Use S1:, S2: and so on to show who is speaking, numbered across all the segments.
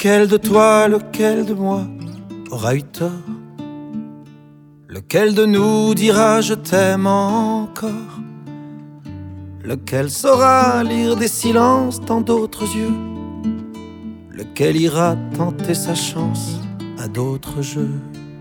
S1: Lequel de toi, lequel de moi aura eu tort? Lequel de nous dira je t'aime encore? Lequel saura lire des silences dans d'autres yeux? Lequel ira tenter sa chance à d'autres jeux?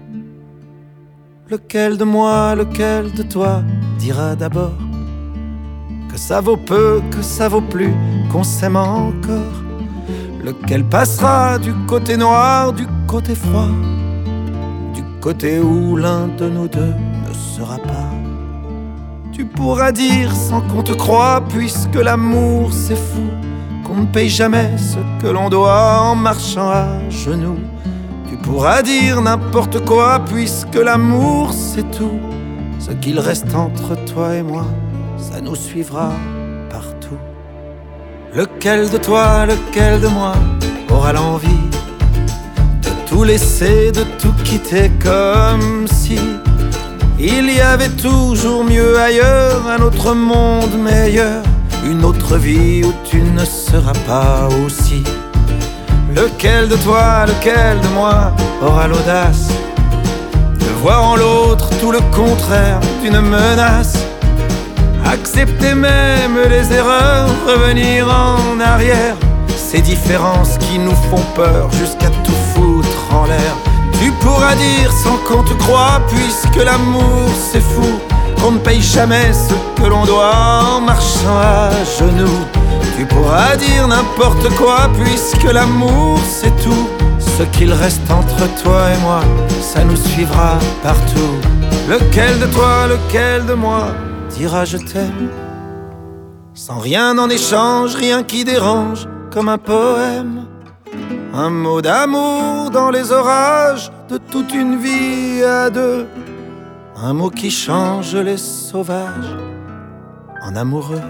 S1: Lequel de moi, lequel de toi dira d'abord que ça vaut peu, que ça vaut plus, qu'on s'aime encore? Lequel passera du côté noir, du côté froid, du côté où l'un de nous deux ne sera pas? Tu pourras dire sans qu'on te croie, puisque l'amour c'est fou, qu'on ne paye jamais ce que l'on doit en marchant à genoux. Tu pourras dire n'importe quoi, puisque l'amour c'est tout. Ce qu'il reste entre toi et moi, ça nous suivra partout. Lequel de toi, lequel de moi aura l'envie de tout laisser, de tout quitter, comme si il y avait toujours mieux ailleurs, un autre monde meilleur, une autre vie où tu ne seras pas aussi? Lequel de toi, lequel de moi aura l'audace de voir en l'autre tout le contraire d'une menace? Accepter même les erreurs, revenir en arrière, ces différences qui nous font peur jusqu'à tout foutre en l'air. Tu pourras dire sans qu'on te croie, puisque l'amour c'est fou, qu'on ne paye jamais ce que l'on doit en marchant à genoux. Tu pourras dire n'importe quoi, puisque l'amour c'est tout. Ce qu'il reste entre toi et moi, ça nous suivra partout. Lequel de toi, lequel de moi dira je t'aime sans rien en échange, rien qui dérange, comme un poème? Un mot d'amour dans les orages de toute une vie à deux. Un mot qui change les sauvages en amoureux.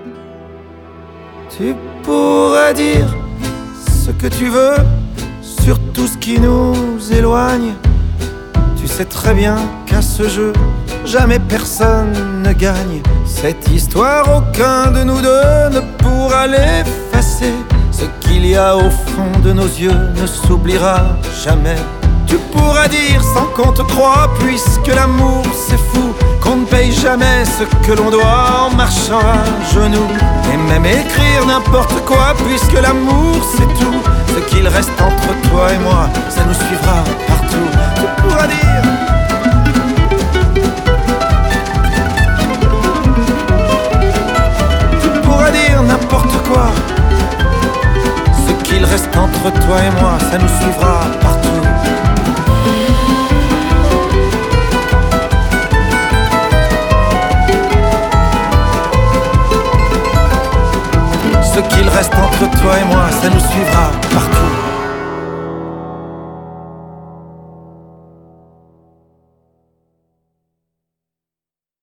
S1: Tu pourras dire ce que tu veux sur tout ce qui nous éloigne. Tu sais très bien qu'à ce jeu, jamais personne ne gagne. Cette histoire, aucun de nous deux ne pourra l'effacer. Ce qu'il y a au fond de nos yeux ne s'oubliera jamais. Tu pourras dire sans qu'on te croie, puisque l'amour c'est fou, qu'on ne paye jamais ce que l'on doit en marchant à genoux. Et même écrire n'importe quoi, puisque l'amour c'est tout. Ce qu'il reste entre toi et moi, ça nous suivra partout. Tu pourras dire n'importe quoi. Ce qu'il reste entre toi et moi, ça nous suivra partout. Ce qu'il reste entre toi et moi, ça nous suivra